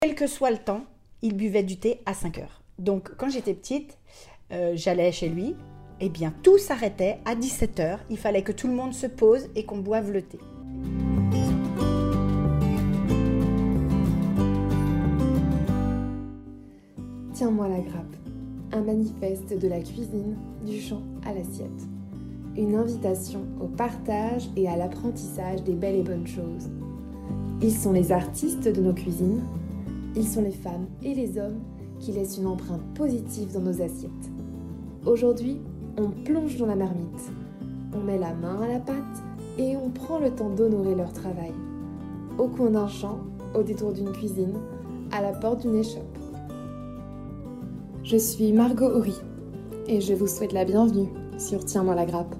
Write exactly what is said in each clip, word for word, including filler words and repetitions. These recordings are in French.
Quel que soit le temps, il buvait du thé à cinq heures. Donc quand j'étais petite, euh, j'allais chez lui, et bien tout s'arrêtait à dix-sept heures. Il fallait que tout le monde se pose et qu'on boive le thé. Tiens-moi la grappe, un manifeste de la cuisine, du champ à l'assiette. Une invitation au partage et à l'apprentissage des belles et bonnes choses. Ils sont les artistes de nos cuisines, ils sont les femmes et les hommes qui laissent une empreinte positive dans nos assiettes. Aujourd'hui, on plonge dans la marmite, on met la main à la pâte et on prend le temps d'honorer leur travail. Au coin d'un champ, au détour d'une cuisine, à la porte d'une échoppe. Je suis Margot Horry et je vous souhaite la bienvenue sur Tiens-moi la grappe.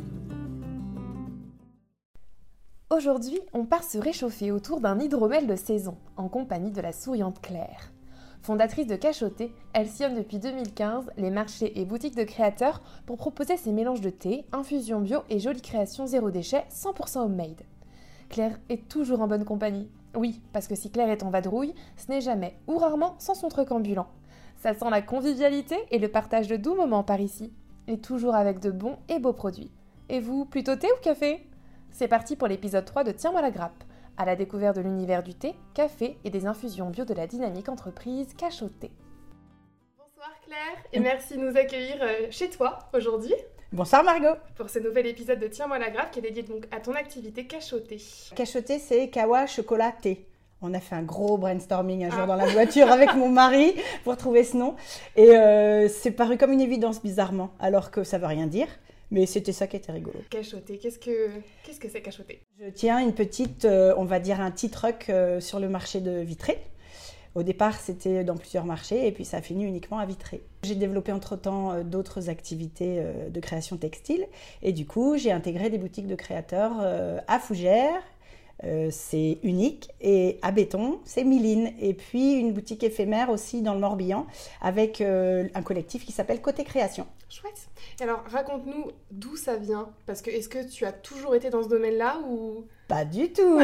Aujourd'hui, on part se réchauffer autour d'un hydromel de saison, en compagnie de la souriante Claire. Fondatrice de Cachoté, elle sillonne depuis deux mille quinze les marchés et boutiques de créateurs pour proposer ses mélanges de thé, infusions bio et jolies créations zéro déchet, cent pour cent homemade. Claire est toujours en bonne compagnie. Oui, parce que si Claire est en vadrouille, ce n'est jamais ou rarement sans son truc ambulant. Ça sent la convivialité et le partage de doux moments par ici. Et toujours avec de bons et beaux produits. Et vous, plutôt thé ou café ? C'est parti pour l'épisode trois de Tiens-moi la grappe, à la découverte de l'univers du thé, café et des infusions bio de la dynamique entreprise Cachoté. Bonsoir Claire, et merci de nous accueillir chez toi aujourd'hui. Bonsoir Margot. Pour ce nouvel épisode de Tiens-moi la grappe qui est dédié donc à ton activité Cachoté. Cachoté, c'est kawa, chocolat, thé. On a fait un gros brainstorming un jour ah. dans la voiture avec mon mari pour trouver ce nom. Et euh, c'est paru comme une évidence bizarrement, alors que ça ne veut rien dire. Mais c'était ça qui était rigolo. Cachoté, qu'est-ce que qu'est-ce que c'est Cachoté ? Je tiens une petite, euh, on va dire un petit truck euh, sur le marché de Vitré. Au départ, c'était dans plusieurs marchés et puis ça a fini uniquement à Vitré. J'ai développé entre-temps euh, d'autres activités euh, de création textile. Et du coup, j'ai intégré des boutiques de créateurs euh, à Fougères. Euh, c'est unique, et à Béton, c'est Miline, et puis une boutique éphémère aussi dans le Morbihan avec euh, un collectif qui s'appelle Côté Création. Chouette. Et alors raconte-nous d'où ça vient, parce que est-ce que tu as toujours été dans ce domaine-là ou pas du tout.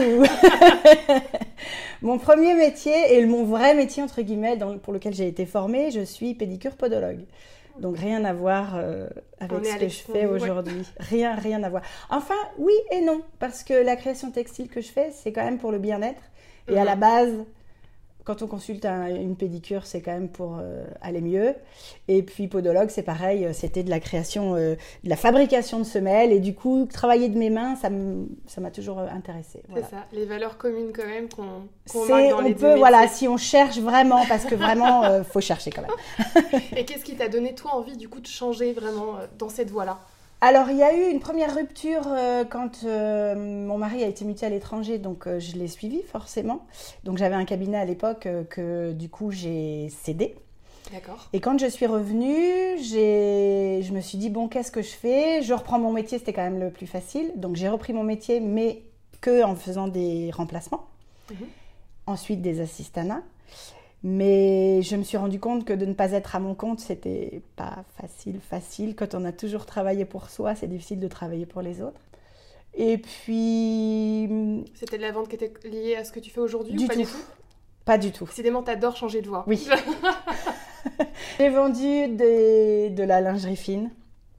Mon premier métier et mon vrai métier entre guillemets dans, pour lequel j'ai été formée, je suis pédicure podologue. Donc rien à voir euh, avec ce que je fais aujourd'hui. Ouais. Rien, rien à voir. Enfin, oui et non, parce que la création textile que je fais, c'est quand même pour le bien-être. Et mmh. à la base, quand on consulte un, une pédicure, c'est quand même pour euh, aller mieux. Et puis podologue, c'est pareil, c'était de la création, euh, de la fabrication de semelles. Et du coup, travailler de mes mains, ça, m- ça m'a toujours intéressée. Voilà. C'est ça, les valeurs communes quand même qu'on, qu'on c'est, marque dans on les peut, deux voilà, métiers. si on cherche vraiment, parce que vraiment, il euh, faut chercher quand même. Et qu'est-ce qui t'a donné, toi, envie du coup de changer vraiment euh, dans cette voie-là ? Alors, il y a eu une première rupture euh, quand euh, mon mari a été muté à l'étranger, donc euh, je l'ai suivi forcément. Donc, j'avais un cabinet à l'époque euh, que du coup j'ai cédé. D'accord. Et quand je suis revenue, j'ai... je me suis dit, bon, qu'est-ce que je fais ? Je reprends mon métier, c'était quand même le plus facile. Donc, j'ai repris mon métier, mais que en faisant des remplacements. Mmh. Ensuite, des assistanats. Mais je me suis rendu compte que de ne pas être à mon compte, c'était pas facile, facile. Quand on a toujours travaillé pour soi, c'est difficile de travailler pour les autres. Et puis... C'était de la vente qui était liée à ce que tu fais aujourd'hui du ou pas tout. du tout ? Pas du tout. Décidément, t'adores changer de voie. Oui. J'ai vendu des, de la lingerie fine.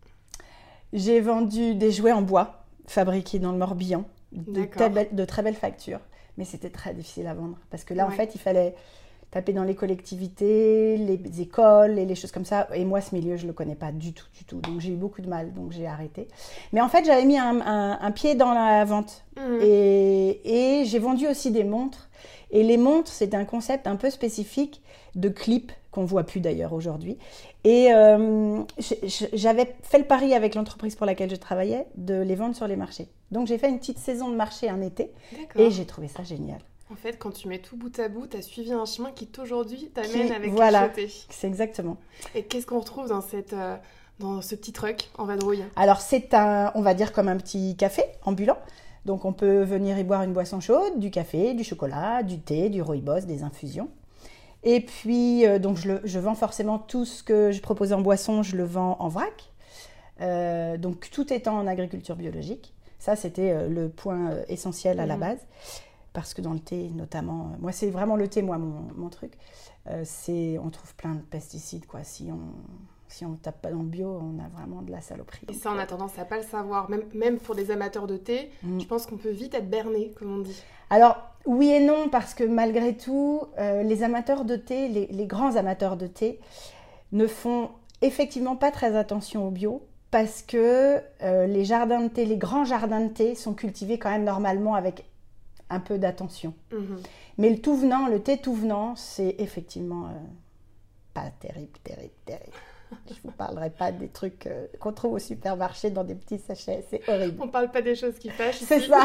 J'ai vendu des jouets en bois fabriqués dans le Morbihan, de, tab- de très belles factures. Mais c'était très difficile à vendre. Parce que là, ouais. en fait, il fallait taper dans les collectivités, les écoles et les choses comme ça. Et moi, ce milieu, je ne le connais pas du tout, du tout. Donc, j'ai eu beaucoup de mal, donc j'ai arrêté. Mais en fait, j'avais mis un, un, un pied dans la vente. Mmh. Et, et j'ai vendu aussi des montres. Et les montres, c'est un concept un peu spécifique de clip, qu'on ne voit plus d'ailleurs aujourd'hui. Et euh, j'avais fait le pari avec l'entreprise pour laquelle je travaillais de les vendre sur les marchés. Donc, j'ai fait une petite saison de marché un été. D'accord. Et j'ai trouvé ça génial. En fait, quand tu mets tout bout à bout, tu as suivi un chemin qui, aujourd'hui, t'amène qui, avec voilà, Cachoté. C'est exactement. Et qu'est-ce qu'on retrouve dans, cette, euh, dans ce petit truck en vadrouille ? Alors, c'est un, on va dire comme un petit café ambulant. Donc, on peut venir y boire une boisson chaude, du café, du chocolat, du thé, du rooibos, des infusions. Et puis, euh, donc, je, le, je vends forcément tout ce que je propose en boisson, je le vends en vrac. Euh, donc, tout étant en agriculture biologique. Ça, c'était euh, le point euh, essentiel à mmh. la base. parce que dans le thé, notamment, moi c'est vraiment le thé, moi, mon, mon truc, euh, c'est, on trouve plein de pesticides, quoi. Si on si on tape pas dans le bio, on a vraiment de la saloperie. Et ça, on a tendance à pas le savoir, même, même pour des amateurs de thé, mmh. je pense qu'on peut vite être berné, comme on dit. Alors, oui et non, parce que malgré tout, euh, les amateurs de thé, les, les grands amateurs de thé, ne font effectivement pas très attention au bio, parce que euh, les jardins de thé, les grands jardins de thé sont cultivés quand même normalement avec un peu d'attention. Mmh. Mais le tout venant, le thé tout venant, c'est effectivement euh, pas terrible, terrible, terrible. Je ne vous parlerai pas des trucs euh, qu'on trouve au supermarché dans des petits sachets, c'est horrible. On ne parle pas des choses qui fâchent. C'est ça.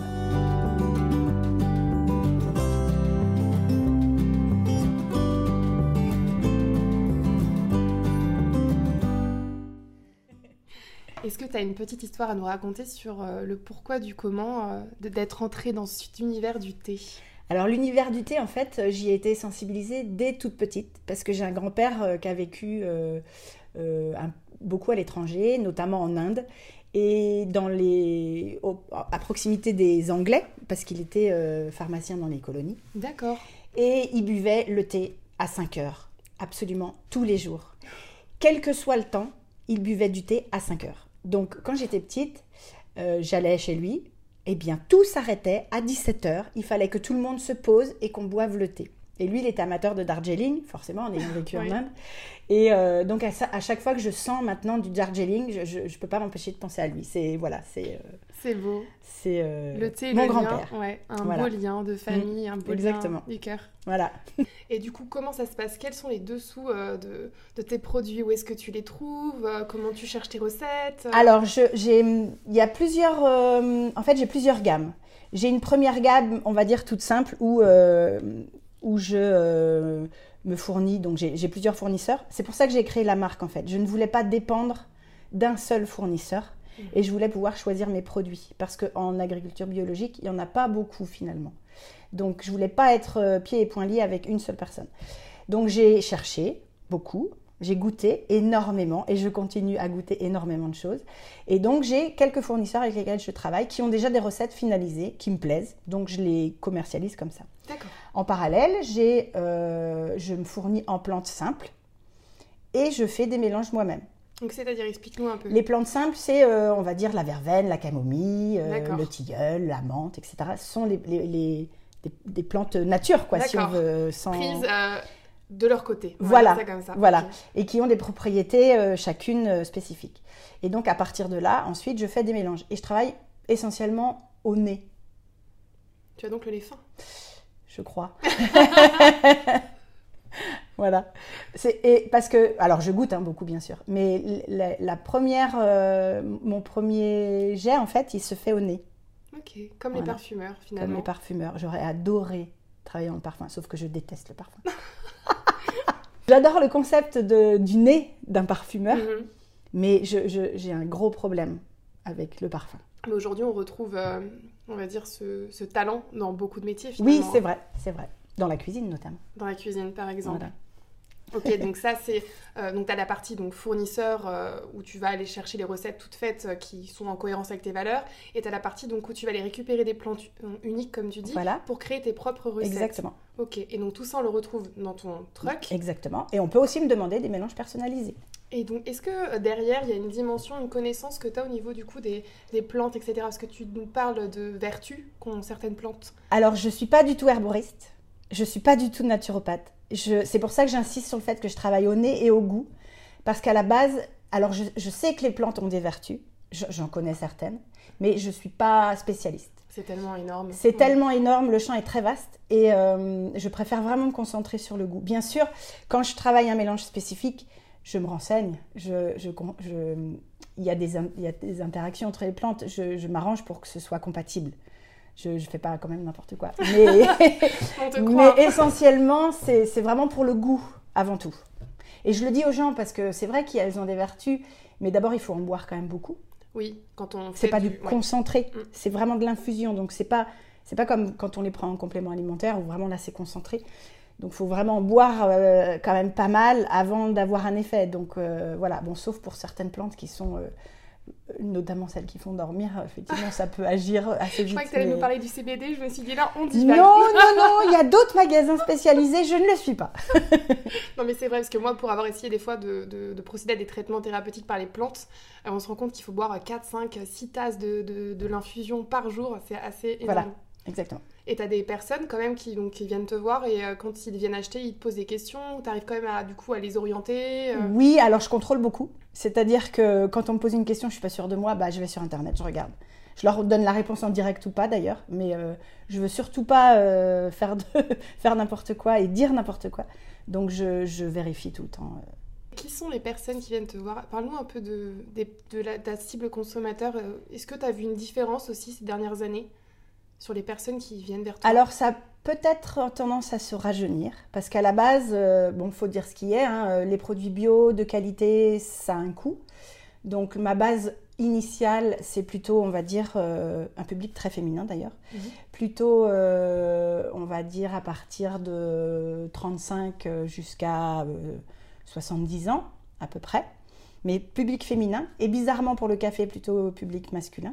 Est-ce que tu as une petite histoire à nous raconter sur euh, le pourquoi du comment euh, de, d'être entrée dans cet univers du thé ? Alors l'univers du thé, en fait, j'y ai été sensibilisée dès toute petite, parce que j'ai un grand-père euh, qui a vécu euh, euh, un, beaucoup à l'étranger, notamment en Inde, et dans les, au, à proximité des Anglais, parce qu'il était euh, pharmacien dans les colonies. D'accord. Et il buvait le thé à cinq heures, absolument tous les jours. Quel que soit le temps, il buvait du thé à cinq heures. Donc, quand j'étais petite, euh, j'allais chez lui, eh bien, tout s'arrêtait à dix-sept heures. Il fallait que tout le monde se pose et qu'on boive le thé. Et lui, il était amateur de Darjeeling, forcément, en ayant vécu oui. en Inde. Et euh, donc, à, à chaque fois que je sens maintenant du Darjeeling, je ne peux pas m'empêcher de penser à lui. C'est, voilà, c'est... Euh, c'est beau. C'est euh, le thé, mon le grand-père. Lien, ouais, un voilà. beau lien de famille, mmh, un beau exactement. lien du cœur. Voilà. Et du coup, comment ça se passe ? Quels sont les dessous euh, de, de tes produits ? Où est-ce que tu les trouves ? euh, Comment tu cherches tes recettes ? Alors, je, j'ai, il y a plusieurs... Euh, en fait, j'ai plusieurs gammes. J'ai une première gamme, on va dire, toute simple, où, euh, où je euh, me fournis. Donc, j'ai, j'ai plusieurs fournisseurs. C'est pour ça que j'ai créé la marque, en fait. Je ne voulais pas dépendre d'un seul fournisseur. Et je voulais pouvoir choisir mes produits. Parce qu'en agriculture biologique, il n'y en a pas beaucoup, finalement. Donc, je ne voulais pas être euh, pieds et poings liés avec une seule personne. Donc, j'ai cherché beaucoup. J'ai goûté énormément et je continue à goûter énormément de choses. Et donc, j'ai quelques fournisseurs avec lesquels je travaille qui ont déjà des recettes finalisées, qui me plaisent. Donc, je les commercialise comme ça. D'accord. En parallèle, j'ai, euh, je me fournis en plantes simples et je fais des mélanges moi-même. Donc, c'est-à-dire, explique-nous un peu. Les plantes simples, c'est, euh, on va dire, la verveine, la camomille, euh, le tilleul, la menthe, et cetera. Ce sont les, les, les, des, des plantes nature, quoi, si on veut. Sans... Prises euh, de leur côté. On voilà, ça comme ça. voilà. Okay. Et qui ont des propriétés euh, chacune euh, spécifiques. Et donc, à partir de là, ensuite, je fais des mélanges. Et je travaille essentiellement au nez. Tu as donc le nez fin ? Je crois. Voilà. C'est, et parce que, alors je goûte hein, beaucoup bien sûr, mais la, la première, euh, mon premier jet en fait, il se fait au nez. Ok, comme voilà. Les parfumeurs finalement. Comme les parfumeurs. J'aurais adoré travailler dans le parfum, sauf que je déteste le parfum. J'adore le concept de, du nez d'un parfumeur, mm-hmm. mais je, je, j'ai un gros problème avec le parfum. Mais aujourd'hui, on retrouve, euh, on va dire, ce, ce talent dans beaucoup de métiers finalement. Oui, c'est vrai, c'est vrai. Dans la cuisine notamment. Dans la cuisine par exemple. Voilà. Ok, donc ça c'est... Euh, donc tu as la partie donc, fournisseur euh, où tu vas aller chercher les recettes toutes faites euh, qui sont en cohérence avec tes valeurs. Et tu as la partie donc, où tu vas aller récupérer des plantes euh, uniques, comme tu dis, voilà. pour créer tes propres recettes. Exactement. Ok, et donc tout ça on le retrouve dans ton truck. Exactement. Et on peut aussi me demander des mélanges personnalisés. Et donc, est-ce que derrière, il y a une dimension, une connaissance que tu as au niveau du coup des, des plantes, et cetera. Est-ce que tu nous parles de vertus qu'ont certaines plantes ? Alors, je ne suis pas du tout herboriste. Je ne suis pas du tout naturopathe. Je, c'est pour ça que j'insiste sur le fait que je travaille au nez et au goût. Parce qu'à la base, alors je, je sais que les plantes ont des vertus. Je, j'en connais certaines. Mais je ne suis pas spécialiste. C'est tellement énorme. C'est ouais. tellement énorme. Le champ est très vaste. Et euh, je préfère vraiment me concentrer sur le goût. Bien sûr, quand je travaille un mélange spécifique, je me renseigne. Je, je, je, il y a des, il y a des interactions entre les plantes. Je, je m'arrange pour que ce soit compatible. Je ne fais pas quand même n'importe quoi. Mais, mais essentiellement, c'est, c'est vraiment pour le goût, avant tout. Et je le dis aux gens parce que c'est vrai qu'elles ont des vertus, mais d'abord, il faut en boire quand même beaucoup. Oui, quand on fait C'est pas du, du ouais. concentré, mm. c'est vraiment de l'infusion. Donc, c'est pas, c'est pas comme quand on les prend en complément alimentaire, où vraiment là, c'est concentré. Donc, il faut vraiment boire euh, quand même pas mal avant d'avoir un effet. Donc, euh, voilà. Bon, sauf pour certaines plantes qui sont... Euh, notamment celles qui font dormir, effectivement, ça peut agir assez vite. Je crois que tu allais mais... nous parler du C B D, je me suis dit là, on dit Non, non, non, il y a d'autres magasins spécialisés, je ne le suis pas. Non, mais c'est vrai, parce que moi, pour avoir essayé des fois de, de, de procéder à des traitements thérapeutiques par les plantes, euh, on se rend compte qu'il faut boire quatre, cinq, six tasses de, de, de l'infusion par jour, c'est assez énorme. Voilà, exactement. Et tu as des personnes quand même qui, donc, qui viennent te voir et euh, quand ils viennent acheter, ils te posent des questions, tu arrives quand même à, du coup, à les orienter euh... Oui, alors je contrôle beaucoup. C'est-à-dire que quand on me pose une question, je suis pas sûre de moi, bah, je vais sur Internet, je regarde. Je leur donne la réponse en direct ou pas d'ailleurs, mais euh, je veux surtout pas euh, faire, de, faire n'importe quoi et dire n'importe quoi. Donc je, je vérifie tout le temps. Euh. Qui sont les personnes qui viennent te voir? Parle-nous un peu de, de, de, la, de ta cible consommateur. Est-ce que tu as vu une différence aussi ces dernières années sur les personnes qui viennent vers toi? Alors ça a peut-être tendance à se rajeunir, parce qu'à la base, euh, bon, faut dire ce qui est, hein, les produits bio de qualité, ça a un coût. Donc ma base initiale, c'est plutôt, on va dire, euh, un public très féminin d'ailleurs. Mmh. Plutôt, euh, on va dire, à partir de trente-cinq jusqu'à euh, soixante-dix ans, à peu près. Mais public féminin, et bizarrement pour le café, plutôt public masculin.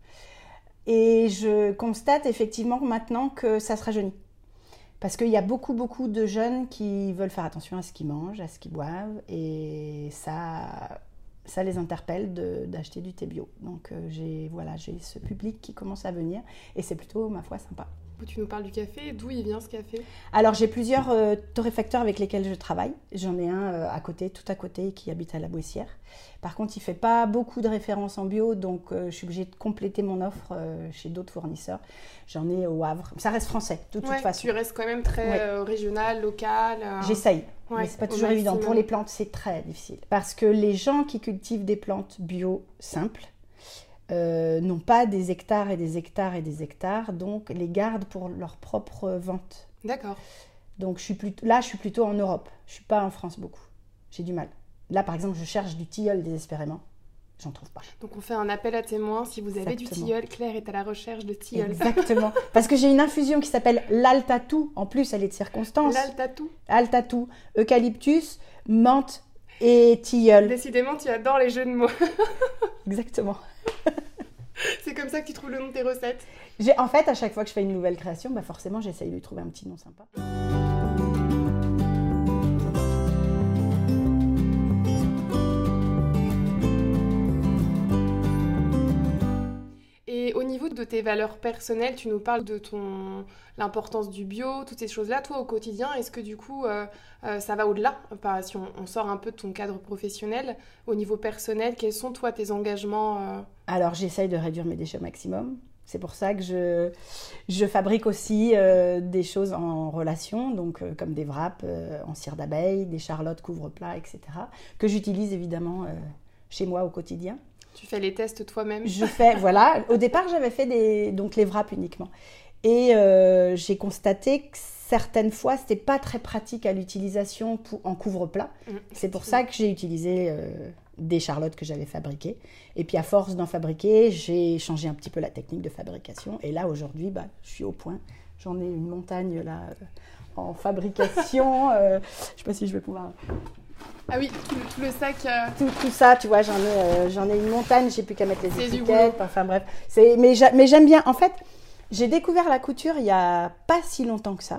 Et je constate effectivement maintenant que ça se rajeunit. Parce qu'il y a beaucoup, beaucoup de jeunes qui veulent faire attention à ce qu'ils mangent, à ce qu'ils boivent. Et ça, ça les interpelle de, d'acheter du thé bio. Donc euh, j'ai, voilà, j'ai ce public qui commence à venir. Et c'est plutôt, ma foi, sympa. Tu nous parles du café. D'où il vient ce café? Alors j'ai plusieurs euh, torréfacteurs avec lesquels je travaille. J'en ai un euh, à côté, tout à côté, qui habite à la Boissière. Par contre, il ne fait pas beaucoup de références en bio, donc euh, je suis obligée de compléter mon offre euh, chez d'autres fournisseurs. J'en ai au Havre. Ça reste français, de toute ouais, façon. Tu restes quand même très ouais. euh, régional, local. Euh... J'essaye, ouais, mais ce n'est pas toujours évident. Pour les plantes, c'est très difficile. Parce que les gens qui cultivent des plantes bio simples euh, n'ont pas des hectares et des hectares et des hectares, donc les gardent pour leur propre vente. D'accord. Donc je suis plutôt, là, je suis plutôt en Europe. Je ne suis pas en France beaucoup. J'ai du mal. Là, par exemple, je cherche du tilleul désespérément. J'en trouve pas. Donc, on fait un appel à témoins. Si vous avez Exactement. Du tilleul, Claire est à la recherche de tilleul. Exactement. Parce que j'ai une infusion qui s'appelle l'Altatou. En plus, elle est de circonstance. L'Altatou. Altatou. Eucalyptus, menthe et tilleul. Décidément, tu adores les jeux de mots. Exactement. C'est comme ça que tu trouves le nom de tes recettes. J'ai, en fait, à chaque fois que je fais une nouvelle création, bah forcément, j'essaye de lui trouver un petit nom sympa. Et au niveau de tes valeurs personnelles, tu nous parles de ton l'importance du bio, toutes ces choses-là. Toi, au quotidien, est-ce que du coup, euh, euh, ça va au-delà? Enfin, si on, on sort un peu de ton cadre professionnel, au niveau personnel, quels sont, toi, tes engagements euh... Alors, j'essaye de réduire mes déchets au maximum. C'est pour ça que je, je fabrique aussi euh, des choses en relation, donc euh, comme des wraps euh, en cire d'abeille, des charlottes couvre-plats, et cetera, que j'utilise évidemment euh, chez moi au quotidien. Tu fais les tests toi-même? Je fais, voilà. Au départ, j'avais fait des, donc les wraps uniquement. Et euh, j'ai constaté que certaines fois, c'était pas très pratique à l'utilisation pour, en couvre-plat. Mmh, c'est pour ça que j'ai utilisé euh, des charlottes que j'avais fabriquées. Et puis, à force d'en fabriquer, j'ai changé un petit peu la technique de fabrication. Et là, aujourd'hui, bah, je suis au point. J'en ai une montagne là euh, en fabrication. euh, je sais pas si je vais pouvoir... Ah oui, tout, tout le sac. Euh... Tout, tout ça, tu vois, j'en ai, euh, j'en ai une montagne, j'ai plus qu'à mettre les c'est étiquettes. Enfin bref, c'est, mais, j'a, mais j'aime bien. En fait, j'ai découvert la couture il y a pas si longtemps que ça.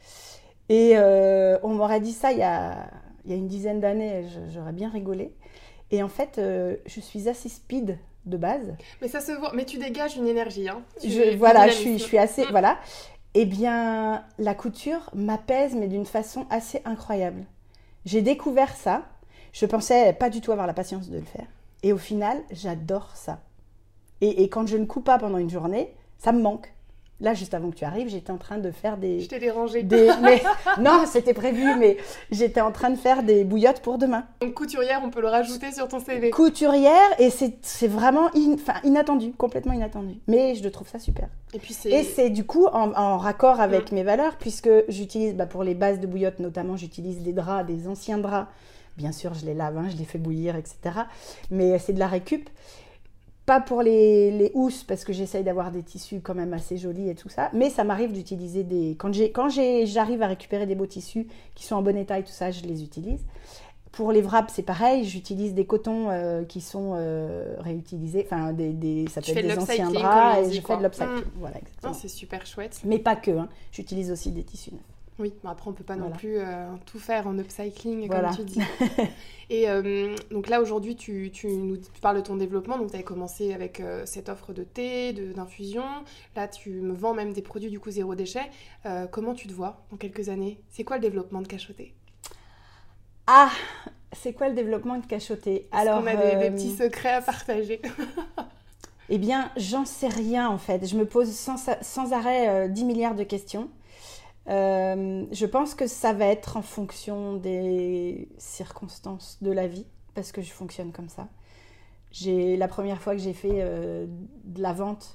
Et euh, on m'aurait dit ça il y a, il y a une dizaine d'années, j'aurais bien rigolé. Et en fait, euh, je suis assez speed de base. Mais ça se voit, mais tu dégages une énergie. Hein. Tu je, voilà, je suis, je suis assez. Mmh. Voilà. Eh bien, la couture m'apaise, mais d'une façon assez incroyable. J'ai découvert ça, je pensais pas du tout avoir la patience de le faire. Et au final, j'adore ça. Et, et quand je ne couds pas pendant une journée, ça me manque. Là, juste avant que tu arrives, j'étais en train de faire des... Je t'ai dérangé. Des, mais, non, c'était prévu, mais j'étais en train de faire des bouillottes pour demain. Donc couturière, on peut le rajouter sur ton C V. Couturière, et c'est, c'est vraiment in, inattendu, complètement inattendu. Mais je trouve ça super. Et puis c'est... Et c'est du coup en, en raccord avec mmh. mes valeurs, puisque j'utilise, bah, pour les bases de bouillotte notamment, j'utilise des draps, des anciens draps. Bien sûr, je les lave, hein, je les fais bouillir, et cetera. Mais c'est de la récup. Pas pour les, les housses, parce que j'essaye d'avoir des tissus quand même assez jolis et tout ça. Mais ça m'arrive d'utiliser des... Quand, j'ai, quand j'ai, j'arrive à récupérer des beaux tissus qui sont en bon état et tout ça, je les utilise. Pour les wraps, c'est pareil. J'utilise des cotons euh, qui sont euh, réutilisés. Enfin, des, des, ça peut tu être de des anciens draps et je quoi. fais de l'upcycling. Mmh. Voilà, exactement. Oh, c'est super chouette. Mais pas que. Hein. J'utilise aussi des tissus neufs. Oui, mais après on peut pas voilà. non plus euh, tout faire en upcycling, voilà. comme tu dis. Et euh, donc là, aujourd'hui, tu, tu nous tu parles de ton développement. Donc, tu avais commencé avec euh, cette offre de thé, de, d'infusion. Là, tu me vends même des produits du coup zéro déchet. Euh, comment tu te vois dans quelques années ? C'est quoi le développement de Cachoté ? Ah, c'est quoi le développement de Cachoté ? Alors, on a des, euh... des petits secrets à partager. Eh bien, j'en sais rien en fait. Je me pose sans, sans arrêt euh, dix milliards de questions. Euh, je pense que ça va être en fonction des circonstances de la vie, parce que je fonctionne comme ça. J'ai, la première fois que j'ai fait euh, de la vente,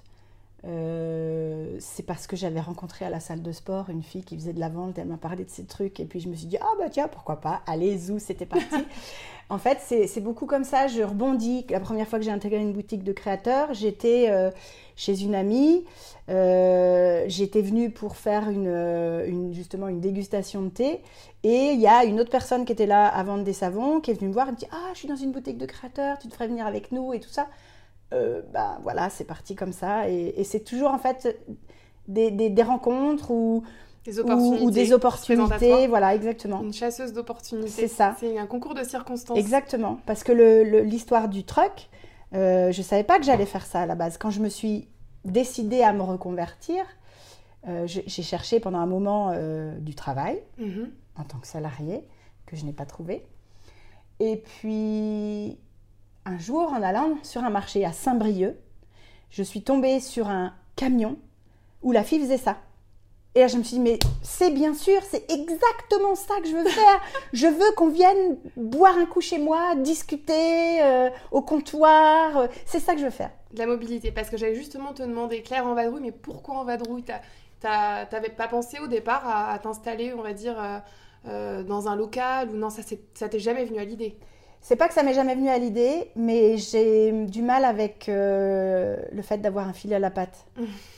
euh, c'est parce que j'avais rencontré à la salle de sport une fille qui faisait de la vente, elle m'a parlé de ces trucs, et puis je me suis dit, ah bah tiens, pourquoi pas, allez, zou, c'était parti. En fait, c'est, c'est beaucoup comme ça, je rebondis. La première fois que j'ai intégré une boutique de créateurs, j'étais euh, chez une amie, euh, j'étais venue pour faire une, une, justement une dégustation de thé, et il y a une autre personne qui était là à vendre des savons, qui est venue me voir et me dit « Ah, je suis dans une boutique de créateurs, tu devrais venir avec nous » et tout ça. Euh, ben voilà, c'est parti comme ça, et, et c'est toujours en fait des, des, des rencontres ou... Des opportunités, ou, ou des opportunités, voilà, exactement. Une chasseuse d'opportunités. C'est ça. C'est un concours de circonstances. Exactement, parce que le, le, l'histoire du truck, euh, je ne savais pas que j'allais faire ça à la base. Quand je me suis décidée à me reconvertir, euh, je, j'ai cherché pendant un moment euh, du travail, mm-hmm. en tant que salariée, que je n'ai pas trouvé. Et puis, un jour, en allant sur un marché à Saint-Brieuc, je suis tombée sur un camion où la fille faisait ça. Et là, je me suis dit, mais c'est bien sûr, c'est exactement ça que je veux faire. Je veux qu'on vienne boire un coup chez moi, discuter euh, au comptoir. Euh, c'est ça que je veux faire. De la mobilité, parce que j'allais justement te demander, Claire, en vadrouille, mais pourquoi en vadrouille ? T'as, t'as, T'avais pas pensé au départ à, à t'installer, on va dire, euh, euh, dans un local, ou non, ça, c'est, ça t'est jamais venu à l'idée ? C'est pas que ça m'est jamais venu à l'idée, mais j'ai du mal avec euh, le fait d'avoir un fil à la patte.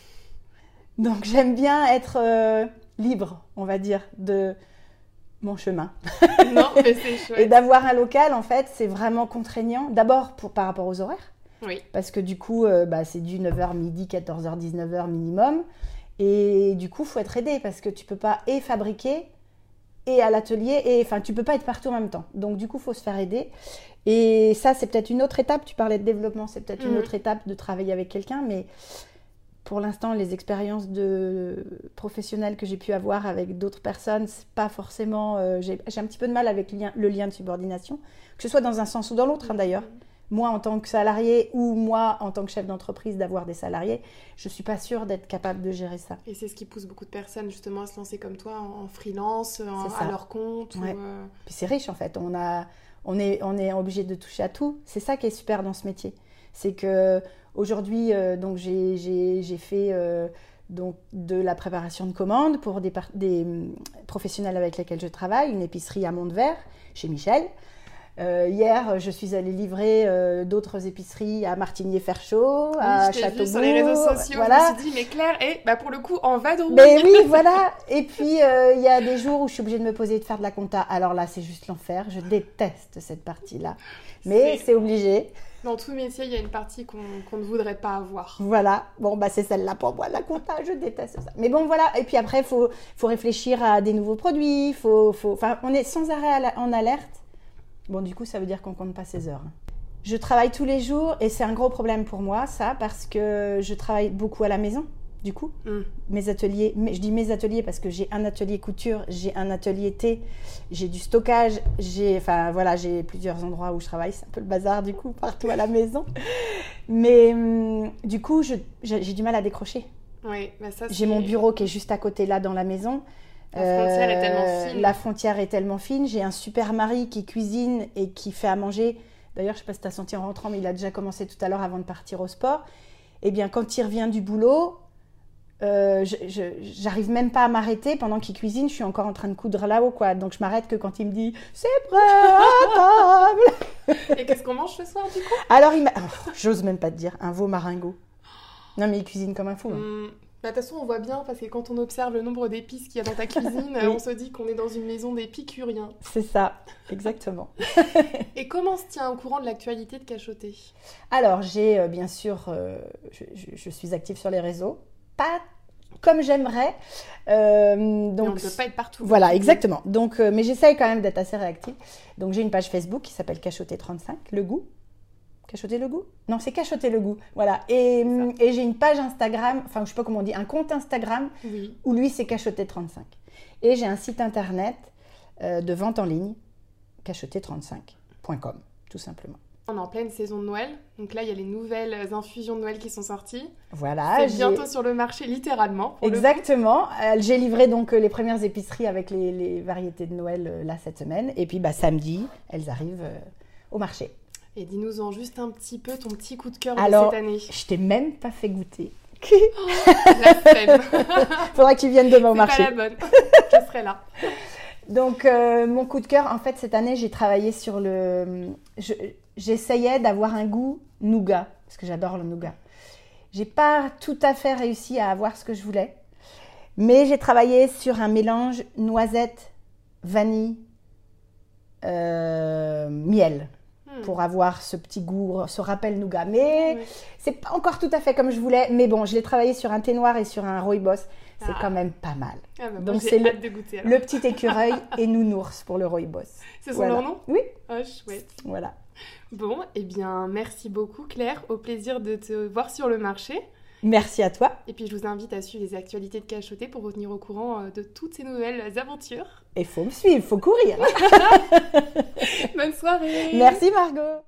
Donc, j'aime bien être euh, libre, on va dire, de mon chemin. Non, mais c'est chouette. Et d'avoir un local, en fait, c'est vraiment contraignant. D'abord, pour, par rapport aux horaires. Oui. Parce que du coup, euh, bah, c'est du neuf heures midi, quatorze heures, dix-neuf heures minimum. Et du coup, il faut être aidé parce que tu ne peux pas et fabriquer et à l'atelier. Et enfin, tu ne peux pas être partout en même temps. Donc, du coup, il faut se faire aider. Et ça, c'est peut-être une autre étape. Tu parlais de développement, c'est peut-être mmh. une autre étape de travailler avec quelqu'un. Mais... Pour l'instant, les expériences de professionnelles que j'ai pu avoir avec d'autres personnes, c'est pas forcément... Euh, j'ai, j'ai un petit peu de mal avec le lien, le lien de subordination, que ce soit dans un sens ou dans l'autre, hein, d'ailleurs. Moi, en tant que salarié ou moi, en tant que chef d'entreprise, d'avoir des salariés, je suis pas sûre d'être capable de gérer ça. Et c'est ce qui pousse beaucoup de personnes, justement, à se lancer comme toi, en freelance, en, à leur compte. Ouais. Ou euh... Puis c'est riche, en fait. On, a, on, est, on est obligé de toucher à tout. C'est ça qui est super dans ce métier. C'est que... Aujourd'hui, euh, donc, j'ai, j'ai, j'ai fait euh, donc, de la préparation de commandes pour des, par- des um, professionnels avec lesquels je travaille, une épicerie à Montvert, chez Michel. Euh, hier, je suis allée livrer euh, d'autres épiceries à Martigny-Ferchaud, oui, à je Châteaubourg. Sur les réseaux sociaux, voilà. Je me suis dit, mais Claire est, bah, pour le coup, en vadrouille. Mais oui, voilà. Et puis, il euh, y a des jours où je suis obligée de me poser et de faire de la compta. Alors là, c'est juste l'enfer. Je déteste cette partie-là. Mais c'est, c'est obligé. Dans tout métier, il y a une partie qu'on, qu'on ne voudrait pas avoir. Voilà. Bon, bah, c'est celle-là pour moi, la compta. Je déteste ça. Mais bon, voilà. Et puis après, il faut, faut réfléchir à des nouveaux produits. Faut, faut... Enfin, on est sans arrêt la... en alerte. Bon, du coup, ça veut dire qu'on ne compte pas ses heures. Je travaille tous les jours et c'est un gros problème pour moi, ça, parce que je travaille beaucoup à la maison, du coup. Mm. Mes ateliers, mais je dis mes ateliers parce que j'ai un atelier couture, j'ai un atelier thé, j'ai du stockage, j'ai, enfin, voilà, j'ai plusieurs endroits où je travaille. C'est un peu le bazar, du coup, partout à la maison. Mais hum, du coup, je, j'ai, j'ai du mal à décrocher. Oui, bah ça, c'est... J'ai mon bureau qui est juste à côté, là, dans la maison. La frontière euh, est tellement fine. La frontière est tellement fine. J'ai un super mari qui cuisine et qui fait à manger. D'ailleurs, je ne sais pas si tu as senti en rentrant, mais il a déjà commencé tout à l'heure avant de partir au sport. Eh bien, quand il revient du boulot, euh, je, je, j'arrive même pas à m'arrêter. Pendant qu'il cuisine, je suis encore en train de coudre là-haut, quoi. Donc, je m'arrête que quand il me dit « C'est prêt à table !» Et qu'est-ce qu'on mange ce soir, du coup ? Alors, il m'a... Oh, j'ose même pas te dire, un veau maringot. Non, mais il cuisine comme un fou. Hein. Mmh. Bah, de toute façon, on voit bien, parce que quand on observe le nombre d'épices qu'il y a dans ta cuisine, oui. on se dit qu'on est dans une maison d'épicuriens. C'est ça, exactement. Et comment se tient au courant de l'actualité de Cachoté ? Alors, j'ai euh, bien sûr, euh, je, je, je suis active sur les réseaux, pas comme j'aimerais. Euh, donc, mais on ne peut pas être partout. Voilà, exactement. Donc, euh, mais j'essaye quand même d'être assez réactive. Donc, j'ai une page Facebook qui s'appelle Cachoté trente-cinq, le goût. Cachoter le goût ? Non, c'est Cachoter le goût. Voilà. Et, et j'ai une page Instagram, enfin, je ne sais pas comment on dit, un compte Instagram oui. où lui, c'est Cachoter trente-cinq. Et j'ai un site internet euh, de vente en ligne, cachoter trente-cinq point com, tout simplement. On est en pleine saison de Noël. Donc là, il y a les nouvelles infusions de Noël qui sont sorties. Voilà. C'est bientôt sur le marché, littéralement. Exactement. Euh, j'ai livré donc les premières épiceries avec les, les variétés de Noël euh, là cette semaine. Et puis, bah, samedi, elles arrivent euh, au marché. Et dis-nous-en juste un petit peu ton petit coup de cœur Alors, de cette année. Je t'ai même pas fait goûter. Oh, la peine. Faudra que tu viennes demain au marché. C'est pas la bonne. Je serai là. Donc, euh, mon coup de cœur, en fait, cette année, j'ai travaillé sur le... Je, j'essayais d'avoir un goût nougat, parce que j'adore le nougat. J'ai pas tout à fait réussi à avoir ce que je voulais, mais j'ai travaillé sur un mélange noisette, vanille, euh, miel. Pour avoir ce petit goût, ce rappel nougat. Mais oui. c'est pas encore tout à fait comme je voulais. Mais bon, je l'ai travaillé sur un thé noir et sur un rooibos. C'est ah. quand même pas mal. Ah bah Donc j'ai c'est hâte le, de goûter, le petit écureuil et nounours pour le rooibos. C'est son voilà. leur nom ? Oui. Oh, chouette. Voilà. Bon, eh bien, merci beaucoup Claire. Au plaisir de te voir sur le marché. Merci à toi. Et puis je vous invite à suivre les actualités de Cachoté pour vous tenir au courant de toutes ces nouvelles aventures. Et il faut me suivre, il faut courir. Bonne soirée. Merci Margot.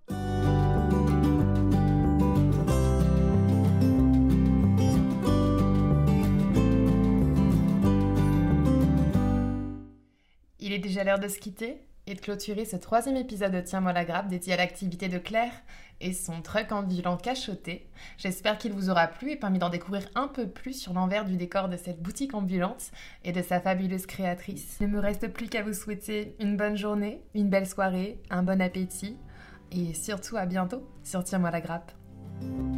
Il est déjà l'heure de se quitter et de clôturer ce troisième épisode de Tiens-moi la grappe dédié à l'activité de Claire et son truck ambulant Cachoté. J'espère qu'il vous aura plu et permis d'en découvrir un peu plus sur l'envers du décor de cette boutique ambulante et de sa fabuleuse créatrice. Il ne me reste plus qu'à vous souhaiter une bonne journée, une belle soirée, un bon appétit et surtout à bientôt sur Tiens-moi la grappe.